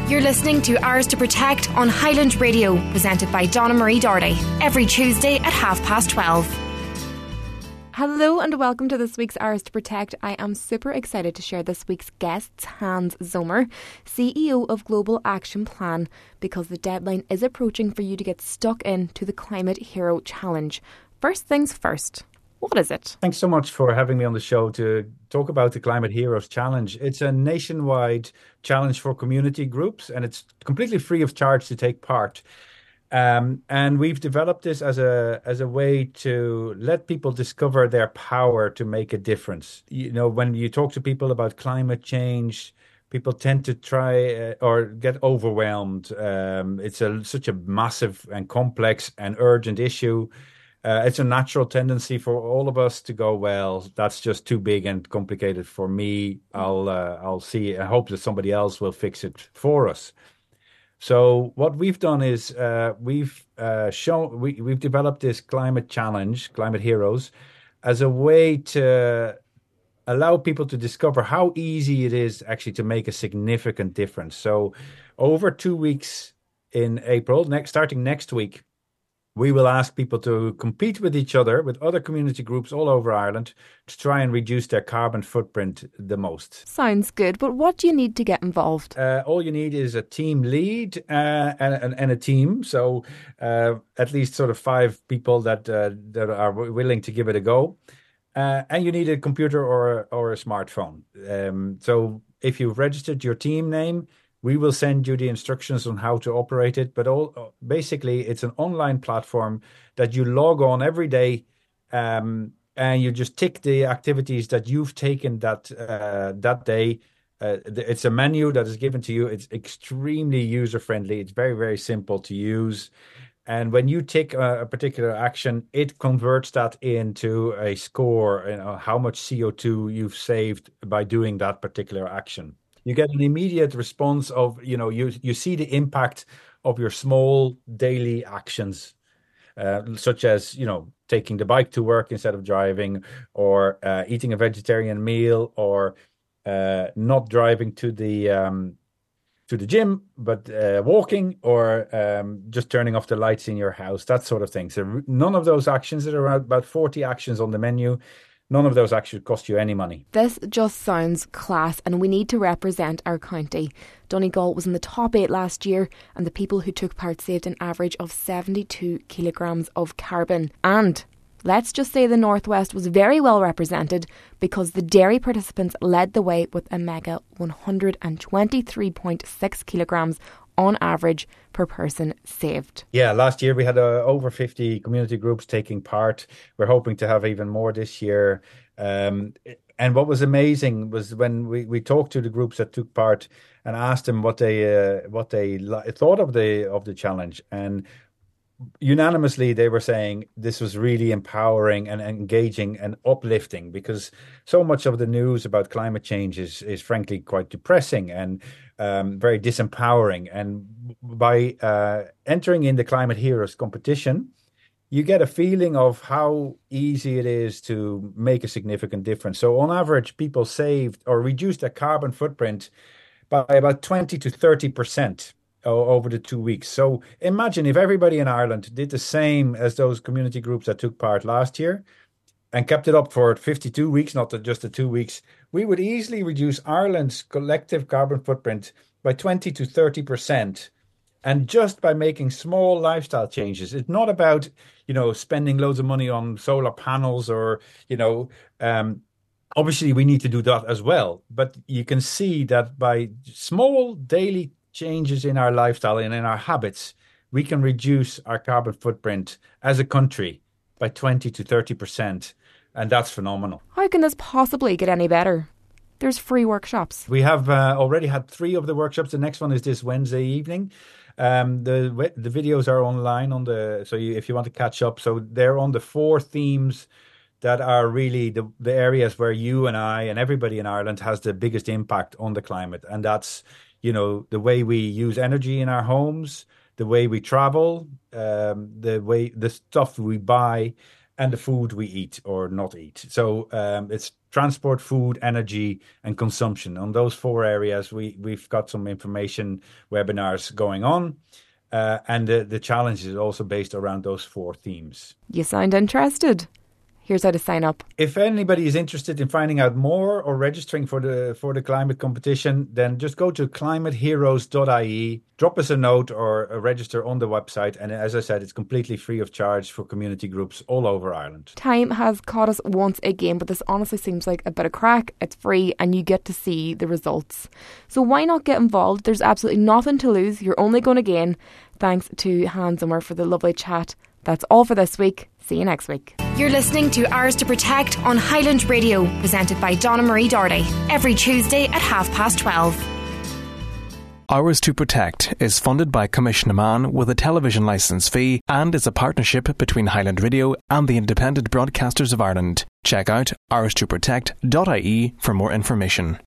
You're listening to Ours to Protect on Highland Radio, presented by Donna Marie Doherty, every Tuesday at 12:30. Hello and welcome to this week's Ours to Protect. I am super excited to share this week's guests, Hans Zomer, CEO of Global Action Plan, because the deadline is approaching for you to get stuck into the Climate Hero Challenge. First things first. What is it? Thanks so much for having me on the show to talk about the Climate Heroes Challenge. It's a nationwide challenge for community groups, and it's completely free of charge to take part. And we've developed this as a way to let people discover their power to make a difference. You know, when you talk to people about climate change, people tend to try or get overwhelmed. It's such a massive and complex and urgent issue. It's a natural tendency for all of us to go, well, that's just too big and complicated for me. I'll see. I hope that somebody else will fix it for us. So what we've done is we've developed this climate challenge, Climate Heroes, as a way to allow people to discover how easy it is actually to make a significant difference. So over 2 weeks in April, starting next week, we will ask people to compete with each other, with other community groups all over Ireland, to try and reduce their carbon footprint the most. Sounds good, but what do you need to get involved? All you need is a team lead and a team. So at least sort of 5 people that are willing to give it a go. And you need a computer or a smartphone. So if you've registered your team name, we will send you the instructions on how to operate it. But basically, it's an online platform that you log on every day, and you just tick the activities that you've taken that day. It's a menu that is given to you. It's extremely user-friendly. It's very, very simple to use. And when you tick a particular action, it converts that into a score, how much CO2 you've saved by doing that particular action. You get an immediate response of, you see the impact of your small daily actions, such as, taking the bike to work instead of driving, or eating a vegetarian meal, or not driving to the gym, but walking, or just turning off the lights in your house, that sort of thing. So none of those actions, there are about 40 actions on the menu. None of those actually cost you any money. This just sounds class, and we need to represent our county. Donegal was in the top 8 last year, and the people who took part saved an average of 72 kilograms of carbon. And let's just say the Northwest was very well represented, because the Derry participants led the way with a mega 123.6 kilograms on average per person saved. Yeah, last year we had over 50 community groups taking part. We're hoping to have even more this year. And what was amazing was when we talked to the groups that took part and asked them what they thought of the challenge. And unanimously, they were saying this was really empowering and engaging and uplifting, because so much of the news about climate change is frankly quite depressing and very disempowering. And by entering in the Climate Heroes competition, you get a feeling of how easy it is to make a significant difference. So on average, people saved or reduced their carbon footprint by about 20 to 30%. Over the 2 weeks. So imagine if everybody in Ireland did the same as those community groups that took part last year and kept it up for 52 weeks, not just the 2 weeks, we would easily reduce Ireland's collective carbon footprint by 20 to 30%. And just by making small lifestyle changes. It's not about, spending loads of money on solar panels or, obviously we need to do that as well. But you can see that by small daily changes in our lifestyle and in our habits, we can reduce our carbon footprint as a country by 20 to 30%. And that's phenomenal. How can this possibly get any better? There's free workshops. We have already had 3 of the workshops. The next one is this Wednesday evening. The videos are online if you want to catch up. So they're on the 4 themes that are really the areas where you and I and everybody in Ireland has the biggest impact on the climate. And that's, the way we use energy in our homes, the way we travel, the stuff we buy, and the food we eat or not eat. So it's transport, food, energy, and consumption. On those 4 areas, we've got some information webinars going on. And the challenge is also based around those 4 themes. You sound interested. Here's how to sign up. If anybody is interested in finding out more or registering for the climate competition, then just go to climateheroes.ie, drop us a note or register on the website. And as I said, it's completely free of charge for community groups all over Ireland. Time has caught us once again, but this honestly seems like a bit of crack. It's free and you get to see the results. So why not get involved? There's absolutely nothing to lose. You're only going to gain. Thanks to Hans Zimmer for the lovely chat. That's all for this week. See you next week. You're listening to Ours to Protect on Highland Radio, presented by Donna Marie Doherty, every Tuesday at 12:30. Ours to Protect is funded by Commission Amman with a television licence fee and is a partnership between Highland Radio and the Independent Broadcasters of Ireland. Check out ourstoprotect.ie for more information.